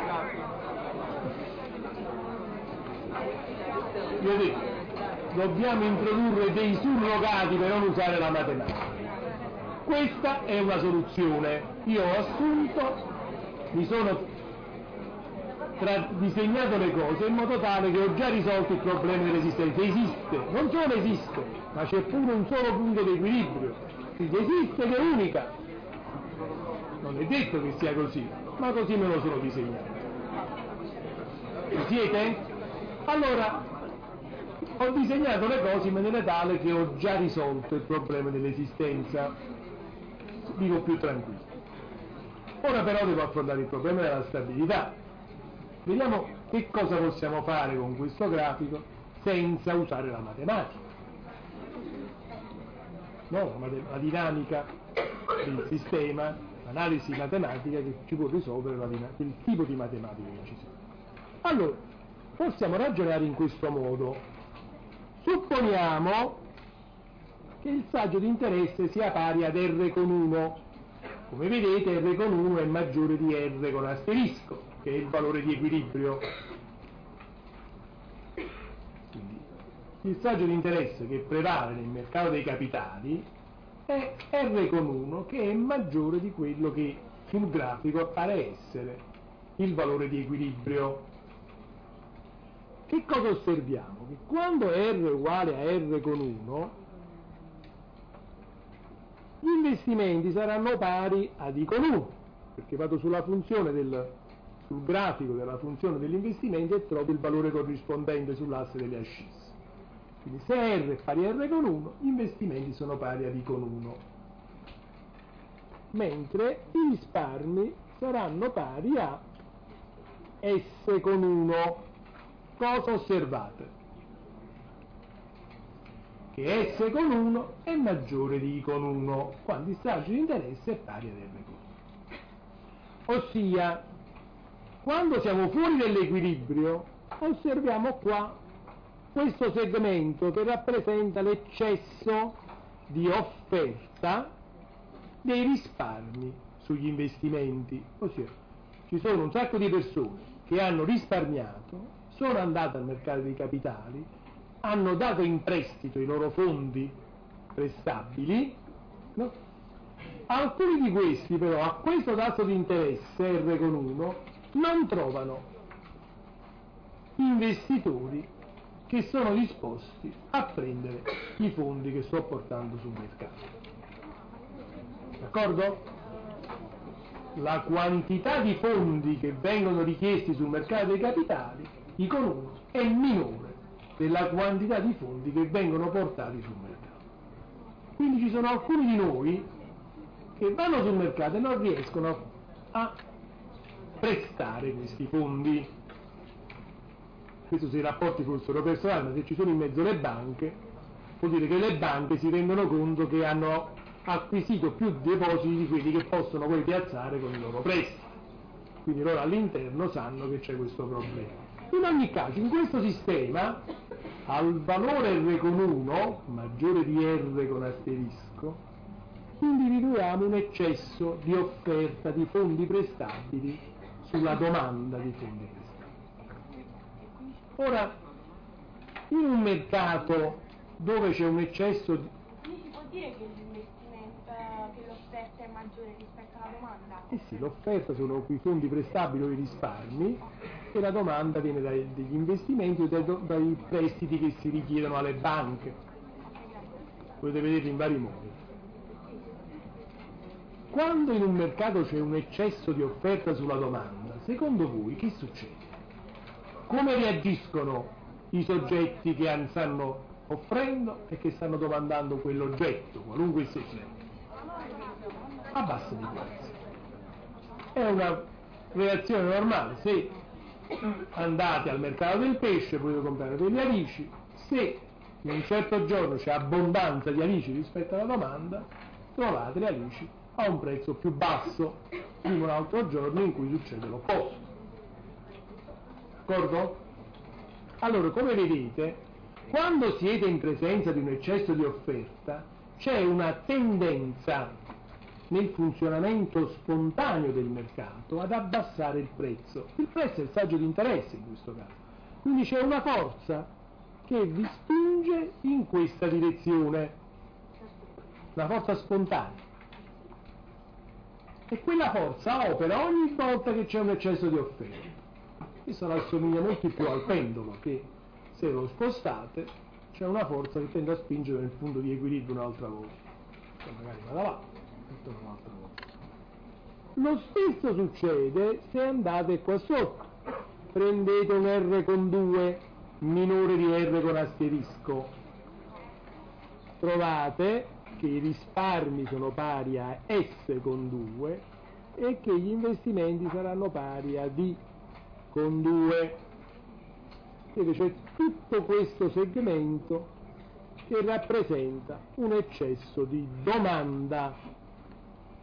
Io dico, dobbiamo introdurre dei surrogati per non usare la matematica. Questa è una soluzione. Io ho assunto, mi sono disegnato le cose in modo tale che ho già risolto il problema dell'esistenza. Esiste, non solo esiste, ma c'è pure un solo punto di equilibrio. Quindi esiste ed è unica. Non è detto che sia così, ma così me lo sono disegnato. Ci siete? Allora, ho disegnato le cose in maniera tale che ho già risolto il problema dell'esistenza. Vivo più tranquillo. Ora però devo affrontare il problema della stabilità. Vediamo che cosa possiamo fare con questo grafico senza usare la matematica. No, la dinamica. del sistema, l'analisi matematica che ci può risolvere il tipo di matematica che ci sia. Allora, possiamo ragionare in questo modo. Supponiamo che il saggio di interesse sia pari ad R con 1. Come vedete R con 1 è maggiore di R con asterisco, che è il valore di equilibrio. Quindi, il saggio di interesse che prevale nel mercato dei capitali è R con 1, che è maggiore di quello che sul grafico appare essere il valore di equilibrio. Che cosa osserviamo? Che quando R è uguale a R con 1, gli investimenti saranno pari a I con 1, perché vado sulla funzione sul grafico della funzione degli investimenti e trovo il valore corrispondente sull'asse delle ascisse. Quindi se R è pari a R con 1, gli investimenti sono pari a I con 1, mentre i risparmi saranno pari a S con 1. Cosa osservate? Che S con 1 è maggiore di I con 1, quando il saggio di interesse è pari ad R con 1. Ossia, quando siamo fuori dell'equilibrio, osserviamo qua questo segmento che rappresenta l'eccesso di offerta dei risparmi sugli investimenti. Ossia, ci sono un sacco di persone che hanno risparmiato, sono andate al mercato dei capitali, hanno dato in prestito i loro fondi prestabili, no? Alcuni di questi però a questo tasso di interesse R con 1 non trovano investitori che sono disposti a prendere i fondi che sto portando sul mercato. D'accordo? La quantità di fondi che vengono richiesti sul mercato dei capitali, I con 1, è minore della quantità di fondi che vengono portati sul mercato. Quindi ci sono alcuni di noi che vanno sul mercato e non riescono a prestare questi fondi. Questo se i rapporti fossero personali, ma se ci sono in mezzo le banche, vuol dire che le banche si rendono conto che hanno acquisito più depositi di quelli che possono poi piazzare con i loro prestiti. Quindi loro all'interno sanno che c'è questo problema. In ogni caso, in questo sistema, al valore R con 1, maggiore di R con asterisco, individuiamo un eccesso di offerta di fondi prestabili sulla domanda di fondi prestabili. Ora, in un mercato dove c'è un eccesso di...
Quindi si può dire che che l'offerta è maggiore rispetto alla domanda?
Eh sì, l'offerta sono i fondi prestabili o i risparmi e la domanda viene dagli investimenti o dai prestiti che si richiedono alle banche. Potete vedere in vari modi. Quando in un mercato c'è un eccesso di offerta sulla domanda, secondo voi che succede? Come reagiscono i soggetti che stanno offrendo e che stanno domandando quell'oggetto, qualunque esso sia? Abbassano i prezzi. È una reazione normale. Se andate al mercato del pesce potete comprare degli alici, se in un certo giorno c'è abbondanza di alici rispetto alla domanda, trovate le alici a un prezzo più basso di un altro giorno in cui succede l'opposto. D'accordo? Allora, come vedete, quando siete in presenza di un eccesso di offerta, c'è una tendenza nel funzionamento spontaneo del mercato ad abbassare il prezzo. Il prezzo è il saggio di interesse in questo caso. Quindi c'è una forza che vi spinge in questa direzione, una forza spontanea. E quella forza opera ogni volta che c'è un eccesso di offerta. Questo assomiglia molto più al pendolo, che se lo spostate c'è una forza che tende a spingere nel punto di equilibrio un'altra volta. Poi magari va là, un'altra volta. Lo stesso succede se andate qua sotto. Prendete un R con 2 minore di R con asterisco. Trovate che i risparmi sono pari a S con 2 e che gli investimenti saranno pari a D con 2. Vedete, c'è tutto questo segmento che rappresenta un eccesso di domanda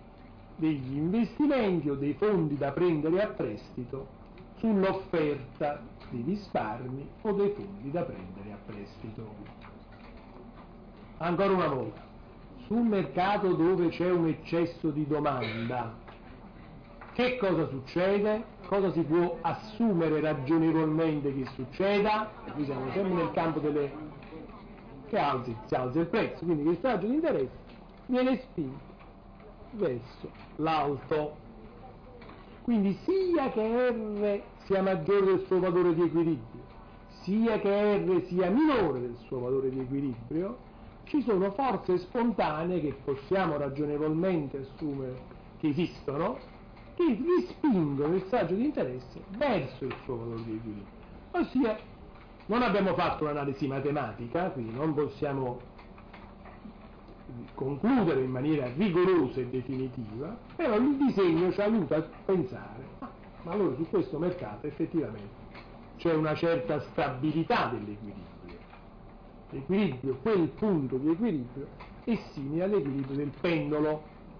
degli investimenti o dei fondi da prendere a prestito sull'offerta dei risparmi o dei fondi da prendere a prestito. Ancora una volta, sul mercato dove c'è un eccesso di domanda, che cosa succede? Cosa si può assumere ragionevolmente che succeda? E qui siamo sempre nel campo delle... che si alza il prezzo, quindi questo raggio di interesse viene spinto verso l'alto. Quindi sia che R sia maggiore del suo valore di equilibrio, sia che R sia minore del suo valore di equilibrio, ci sono forze spontanee che possiamo ragionevolmente assumere che esistono, che rispingono il raggio di interesse verso il suo valore di equilibrio. Ossia, non abbiamo fatto un'analisi matematica, quindi non possiamo concludere in maniera rigorosa e definitiva, però il disegno ci aiuta a pensare, ma allora su questo mercato effettivamente c'è una certa stabilità dell'equilibrio. L'equilibrio, quel punto di equilibrio è simile all'equilibrio del pendolo.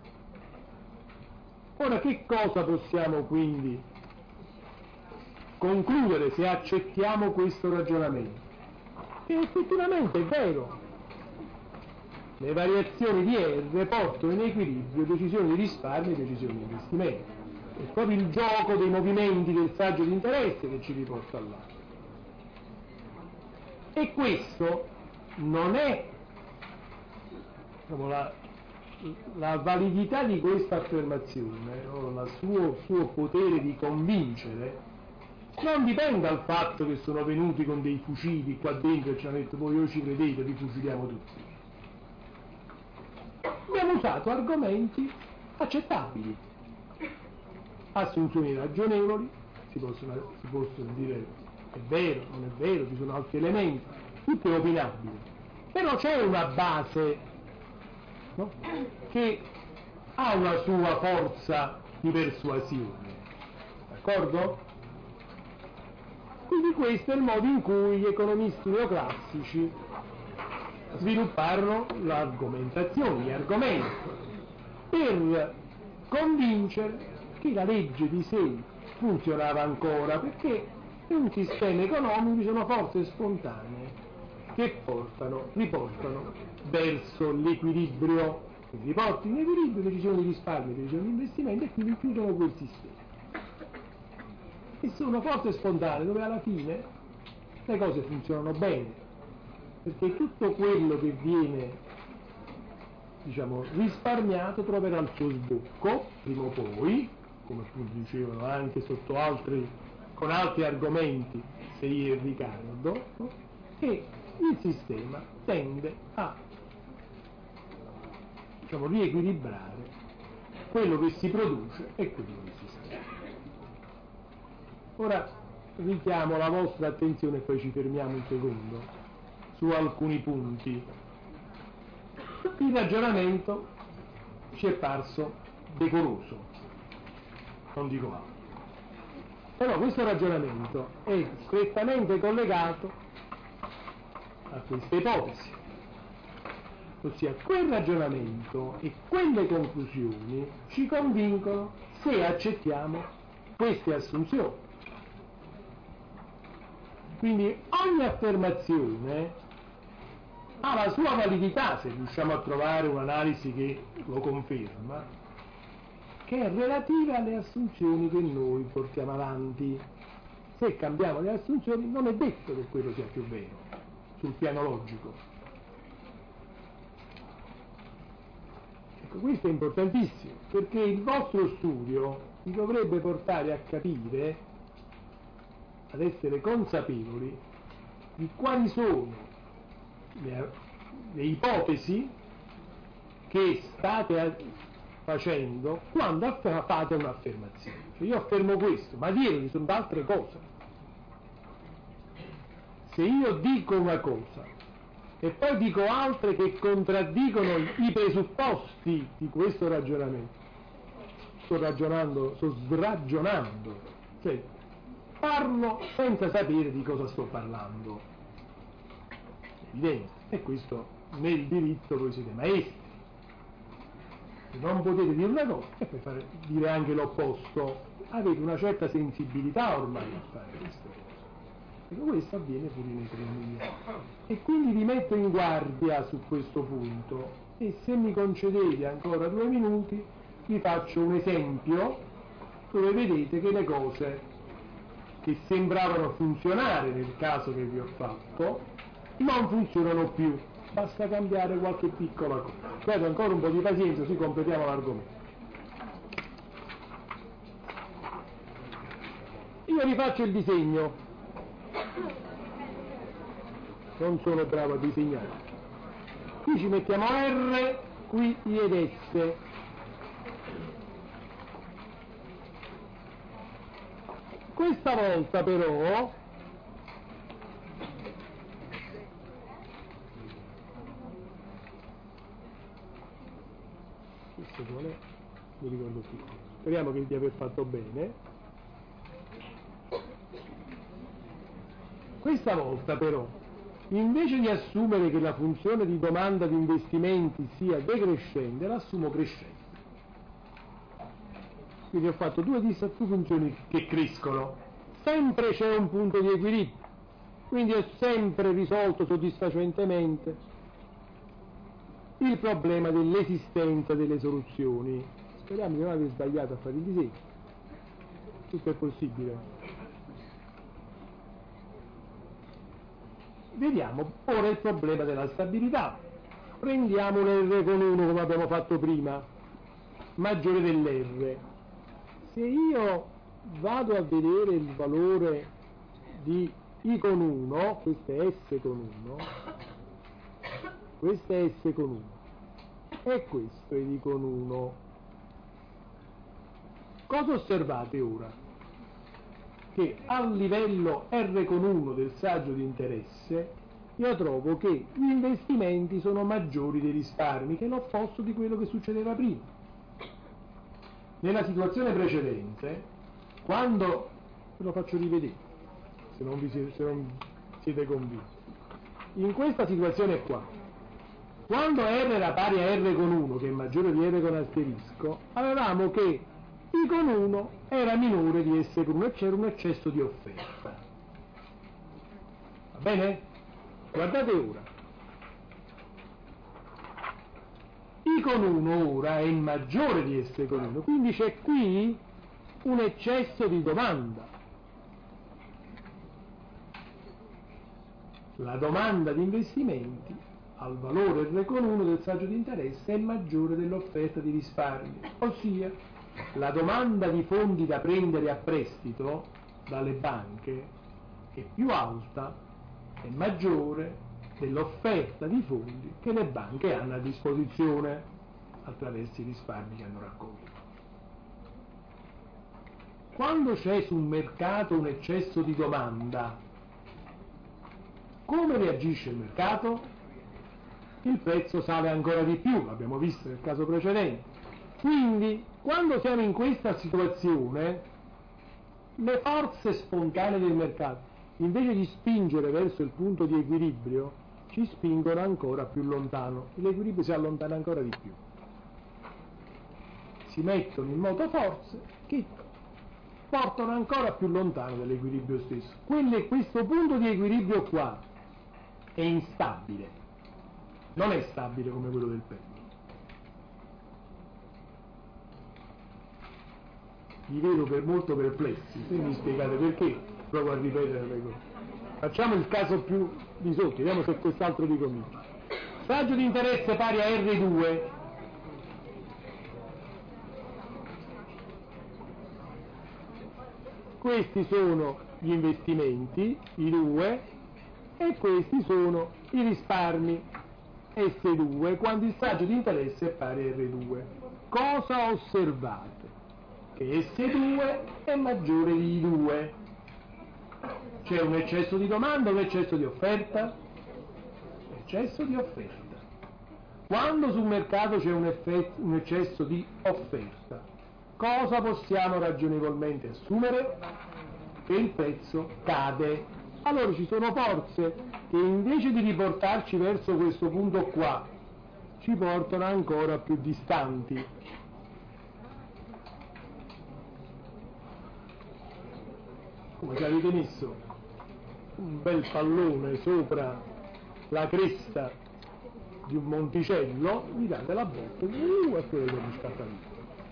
Ora, che cosa possiamo quindi concludere se accettiamo questo ragionamento? Che effettivamente è vero, le variazioni di R portano in equilibrio decisioni di risparmio e decisioni di investimento. È proprio il gioco dei movimenti del raggio di interesse che ci riporta là. E questo non è, diciamo, la validità di questa affermazione o il suo potere di convincere non dipende dal fatto che sono venuti con dei fucili qua dentro e ci hanno detto voi ci credete, vi fuciliamo tutti. Abbiamo usato argomenti accettabili, assunzioni ragionevoli, si possono dire è vero, non è vero, ci sono altri elementi, tutto è opinabile, però c'è una base, no? Che ha una sua forza di persuasione, d'accordo? Quindi questo è il modo in cui gli economisti neoclassici svilupparono l'argomentazione, gli argomenti, per convincere che la legge di sé funzionava ancora, perché in un sistema economico ci sono forze spontanee che riportano verso l'equilibrio, quindi riportano in equilibrio decisioni di risparmio, decisioni di investimento e quindi chiudono quel sistema. E sono forze spontanee dove alla fine le cose funzionano bene, perché tutto quello che viene, diciamo, risparmiato troverà il suo sbocco prima o poi, come appunto dicevano anche con altri argomenti Sei e Riccardo, e il sistema tende a, diciamo, riequilibrare quello che si produce e quello che si spende. Ora richiamo la vostra attenzione e poi ci fermiamo un secondo su alcuni punti. Il ragionamento ci è parso decoroso, non dico altro. Però questo ragionamento è strettamente collegato a questa ipotesi, ossia quel ragionamento e quelle conclusioni ci convincono se accettiamo queste assunzioni. Quindi ogni affermazione ha la sua validità, se riusciamo a trovare un'analisi che lo conferma, che è relativa alle assunzioni che noi portiamo avanti. Se cambiamo le assunzioni non è detto che quello sia più vero sul piano logico. Ecco, questo è importantissimo, perché il vostro studio vi dovrebbe portare a capire, ad essere consapevoli di quali sono le ipotesi che state facendo quando fate un'affermazione. Cioè io affermo questo, ma dietro ci sono altre cose. Se io dico una cosa e poi dico altre che contraddicono i presupposti di questo ragionamento, sto sragionando, cioè parlo senza sapere di cosa sto parlando. È evidente, e questo nel diritto voi siete maestri. Non potete dire una cosa e poi dire anche l'opposto. Avete una certa sensibilità ormai a fare queste cose. Ecco, questo avviene pure in economia. E quindi vi metto in guardia su questo punto e se mi concedete ancora 2 minuti vi faccio un esempio dove vedete che le cose che sembravano funzionare nel caso che vi ho fatto non funzionano più. Basta cambiare qualche piccola cosa. Guarda, ancora un po' di pazienza, così completiamo l'argomento. Io rifaccio il disegno. Non sono bravo a disegnare. Qui ci mettiamo R, qui I ed S. Questa volta però questo qual è? Mi ricordo più. Speriamo di aver fatto bene. Questa volta però, invece di assumere che la funzione di domanda di investimenti sia decrescente, l'assumo crescente. Quindi ho fatto due funzioni che crescono. Sempre c'è un punto di equilibrio, quindi ho sempre risolto soddisfacentemente il problema dell'esistenza delle soluzioni. Speriamo di non aver sbagliato a fare il disegno. Tutto è possibile. Vediamo ora il problema della stabilità. Prendiamo l'R con 1 come abbiamo fatto prima, maggiore dell'R. Se io vado a vedere il valore di I con 1, questo è S con 1, questo è S con 1 e questo è I con 1. Cosa osservate ora? Che a livello R con 1 del saggio di interesse io trovo che gli investimenti sono maggiori dei risparmi, che è l'opposto di quello che succedeva prima. Nella situazione precedente, quando, ve lo faccio rivedere, se non siete convinti, in questa situazione qua, quando R era pari a R con 1, che è maggiore di R con asterisco, avevamo che I con 1 era minore di S con 1 e c'era un eccesso di offerta. Va bene? Guardate ora. I con 1 ora è maggiore di S con 1, quindi c'è qui un eccesso di domanda. La domanda di investimenti al valore R con 1 del saggio di interesse è maggiore dell'offerta di risparmio, ossia la domanda di fondi da prendere a prestito dalle banche è più alta, è maggiore dell'offerta di fondi che le banche hanno a disposizione attraverso i risparmi che hanno raccolto. Quando c'è sul mercato un eccesso di domanda, come reagisce il mercato? Il prezzo sale ancora di più, l'abbiamo visto nel caso precedente. Quindi, quando siamo in questa situazione, le forze spontanee del mercato, invece di spingere verso il punto di equilibrio, ci spingono ancora più lontano. L'equilibrio si allontana ancora di più. Si mettono in moto forze che portano ancora più lontano dall'equilibrio stesso. Questo punto di equilibrio qua è instabile, non è stabile come quello del pendolo. Vi vedo per molto perplessi, se mi spiegate perché provo a ripetere le cose. Facciamo il caso più di sotto, vediamo se quest'altro ricomincia. Saggio di interesse pari a R2. Questi sono gli investimenti, i 2, e questi sono i risparmi, S2, quando il saggio di interesse è pari a R2. Cosa osservate? Che S2 è maggiore di I2. C'è un eccesso di domanda o un eccesso di offerta? Eccesso di offerta. Quando sul mercato c'è un eccesso di offerta, cosa possiamo ragionevolmente assumere? Che il prezzo cade. Allora ci sono forze che invece di riportarci verso questo punto qua, ci portano ancora più distanti. Come se avete messo un bel pallone sopra la cresta di un monticello, gli date la botta e quello che scatta via.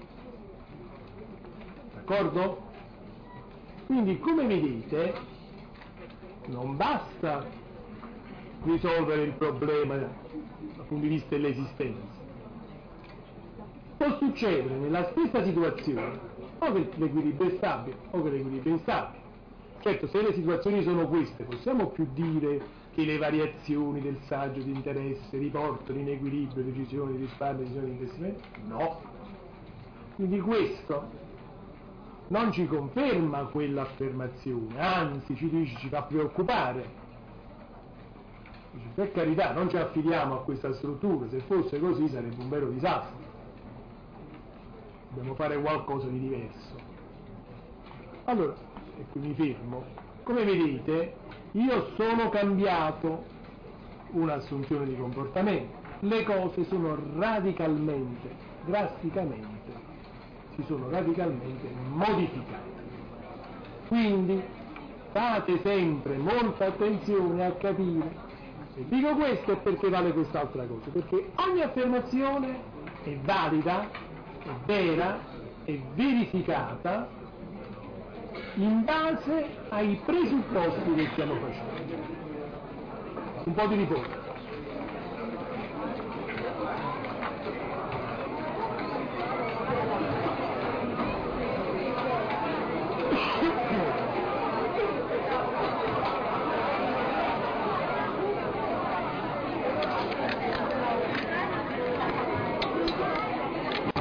D'accordo? Quindi, come vedete, non basta risolvere il problema dal punto di vista dell'esistenza. Può succedere nella stessa situazione o che l'equilibrio è stabile o che l'equilibrio è instabile. Certo, se le situazioni sono queste, possiamo più dire che le variazioni del saggio di interesse riportano in equilibrio decisioni di risparmio, decisioni di investimento? No. Quindi questo non ci conferma quell'affermazione, anzi ci fa preoccupare. Dice, per carità, non ci affidiamo a questa struttura, se fosse così sarebbe un vero disastro. Dobbiamo fare qualcosa di diverso. Allora, e qui mi fermo, come vedete io sono cambiato un'assunzione di comportamento, le cose sono drasticamente si sono radicalmente modificate. Quindi fate sempre molta attenzione a capire, se dico questo è perché vale quest'altra cosa, perché ogni affermazione è valida, è vera, è verificata in base ai presupposti che stiamo facendo. Un po' di riposo.